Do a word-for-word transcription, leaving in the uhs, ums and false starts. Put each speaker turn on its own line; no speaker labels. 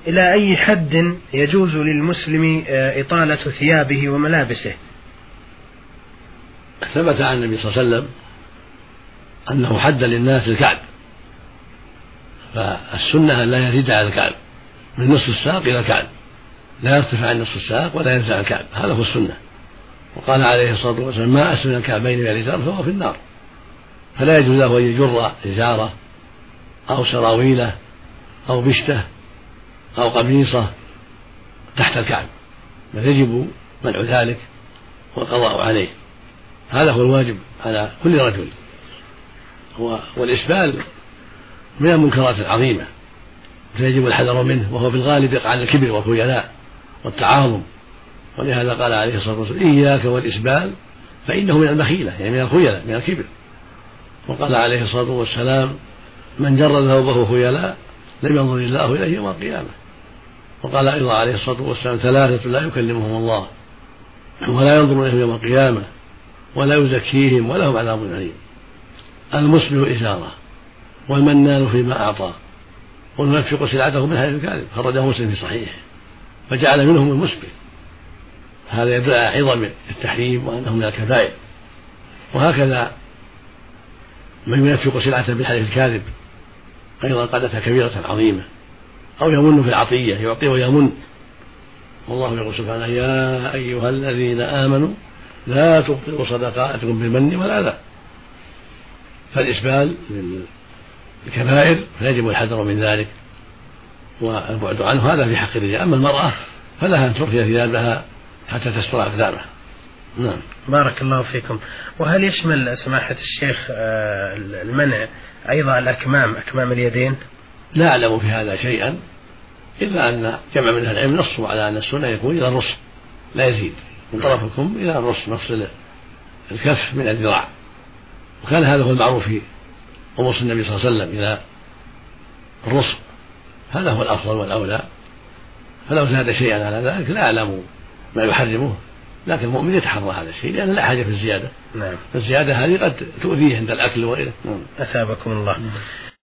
إلى أي حد يجوز للمسلم إطالة ثيابه وملابسه؟
ثبت عن النبي صلى الله عليه وسلم أنه حد للناس الكعب، فالسنة أن لا يزيد على الكعب من نصف الساق إلى الكعب، لا يرتفع عن نصف الساق ولا ينزع الكعب، هذا هو السنة. وقال عليه الصلاة والسلام: ما أسفل الكعبين من الإزار فهو في النار. فلا يجوز له أن يجر إزارة أو سراويله أو بشته أو قميصه تحت الكعب، بل يجب منع ذلك والقضاء عليه. هذا هو الواجب على كل رجل. والإسبال من المنكرات العظيمة فيجب الحذر منه، وهو في الغالب يقع على الكبر والخيلاء والتعاظم. ولهذا قال عليه الصلاة والسلام: إياك والإسبال فإنه من المخيلة، يعني من الخيلاء، من الكبر. وقال عليه الصلاة والسلام: من جر ثوبه خيلاء لم ينظر الله إليه يوم القيامة. وقال أيضا عليه الصلاة والسلام: ثلاثة لا يكلمهم الله ولا ينظر إليهم يوم القيامة ولا يزكيهم ولهم عذاب أليم: المسبل إزاره، والمنان فيما أعطى، والمنفق سلعته بالحلف الكاذب. خرجه مسلم في صحيحه، فجعل منهم المسبل. هذا يدل على عظم التحريم وأنه من الكبائر. وهكذا من ينفق سلعته بالحلف الكاذب أيضا قد أتى كبيرة عظيمة. أو يمن في العطية، يعطي ويمن. والله يقول سبحانه: يا أيها الذين آمنوا لا تبطلوا صدقاتكم بالمن والأذى. فالإسبال من الكبائر فيجب الحذر من ذلك والبعد عنه، هذا في حق الرجال. أما المرأة فلها أن ترخي ثيابها حتى تستر أقدامها. نعم.
بارك الله فيكم. وهل يشمل سماحة الشيخ المنع أيضا الأكمام، أكمام اليدين؟
لا أعلم في هذا شيئا، إلا أن جمع من أهل العلم نصوا على أن السنة يكون إلى الرسل، لا يزيد، من طرف الكم إلى الرسل، نفصل الكف من الذراع. وكان هذا هو المعروف في قمص النبي صلى الله عليه وسلم إلى الرسل، هذا هو الأفضل والأولى. فلو زاد شيئا على ذلك لا أعلم ما يحرمه، لكن المؤمن يتحرى هذا الشيء لأن لا حاجة في الزيادة.
نعم.
فالزيادة هذه قد تؤذيه عند الأكل وغيره.
أثابكم الله.